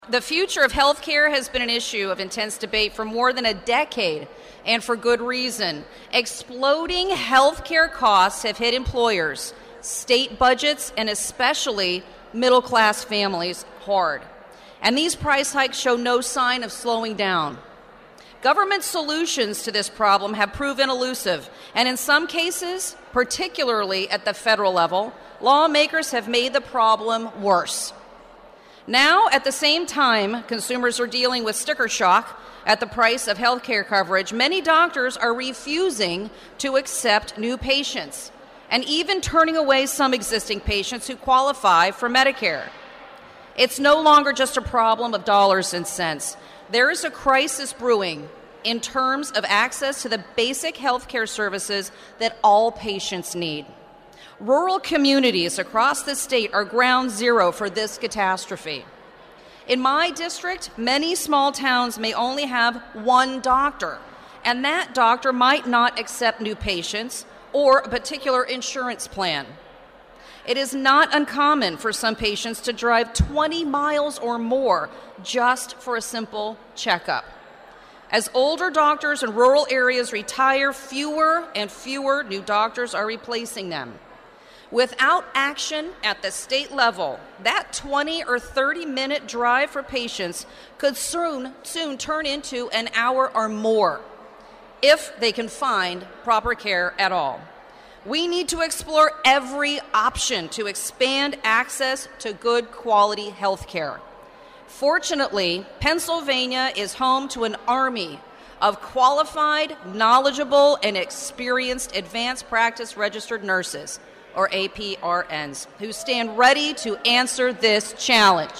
The future of healthcare has been an issue of intense debate for more than a decade, and for good reason. Exploding healthcare costs have hit employers, state budgets, and especially middle-class families hard. And these price hikes show no sign of slowing down. Government solutions to this problem have proven elusive, and in some cases, particularly at the federal level, lawmakers have made the problem worse. Now, at the same time, consumers are dealing with sticker shock at the price of health care coverage. Many doctors are refusing to accept new patients and even turning away some existing patients who qualify for Medicare. It's no longer just a problem of dollars and cents. There is a crisis brewing in terms of access to the basic health care services that all patients need. Rural communities across the state are ground zero for this catastrophe. In my district, many small towns may only have one doctor, and that doctor might not accept new patients or a particular insurance plan. It is not uncommon for some patients to drive 20 miles or more just for a simple checkup. As older doctors in rural areas retire, fewer and fewer new doctors are replacing them. Without action at the state level, that 20 or 30-minute drive for patients could soon turn into an hour or more if they can find proper care at all. We need to explore every option to expand access to good quality health care. Fortunately, Pennsylvania is home to an army of qualified, knowledgeable, and experienced advanced practice registered nurses, or APRNs, who stand ready to answer this challenge.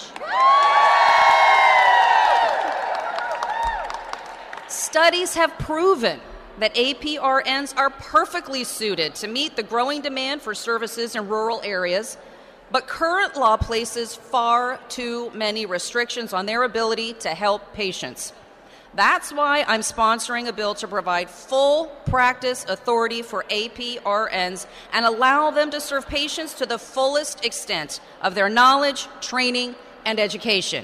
Studies have proven that APRNs are perfectly suited to meet the growing demand for services in rural areas, but current law places far too many restrictions on their ability to help patients. That's why I'm sponsoring a bill to provide full practice authority for APRNs and allow them to serve patients to the fullest extent of their knowledge, training, and education.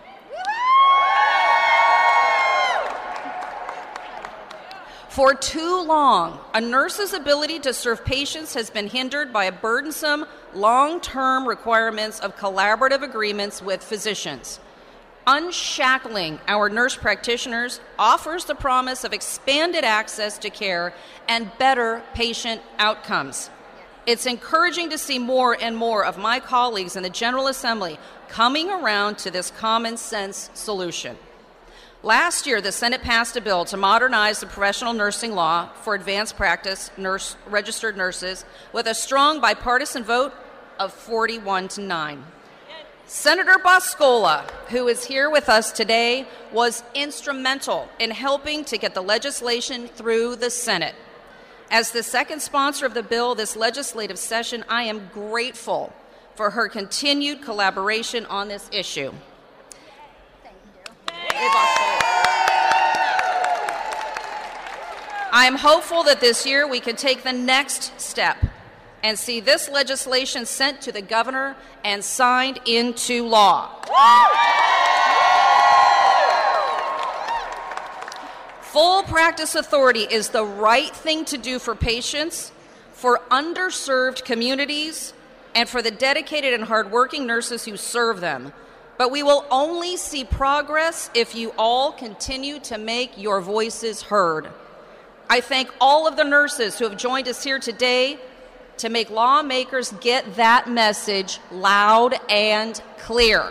For too long, a nurse's ability to serve patients has been hindered by burdensome, long-term requirements of collaborative agreements with physicians. Unshackling our nurse practitioners offers the promise of expanded access to care and better patient outcomes. It's encouraging to see more and more of my colleagues in the General Assembly coming around to this common sense solution. Last year, the Senate passed a bill to modernize the professional nursing law for advanced practice registered nurses with a strong bipartisan vote of 41-9. Senator Boscola, who is here with us today, was instrumental in helping to get the legislation through the Senate. As the second sponsor of the bill this legislative session, I am grateful for her continued collaboration on this issue. Thank you. I am hopeful that this year we can take the next step and see this legislation sent to the governor and signed into law. Full practice authority is the right thing to do for patients, for underserved communities, and for the dedicated and hardworking nurses who serve them. But we will only see progress if you all continue to make your voices heard. I thank all of the nurses who have joined us here today to make lawmakers get that message loud and clear.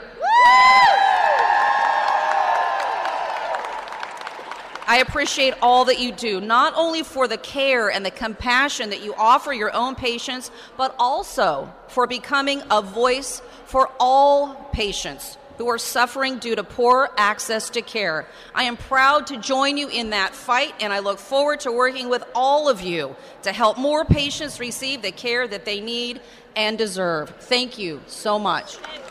I appreciate all that you do, not only for the care and the compassion that you offer your own patients, but also for becoming a voice for all patients who are suffering due to poor access to care. I am proud to join you in that fight, and I look forward to working with all of you to help more patients receive the care that they need and deserve. Thank you so much.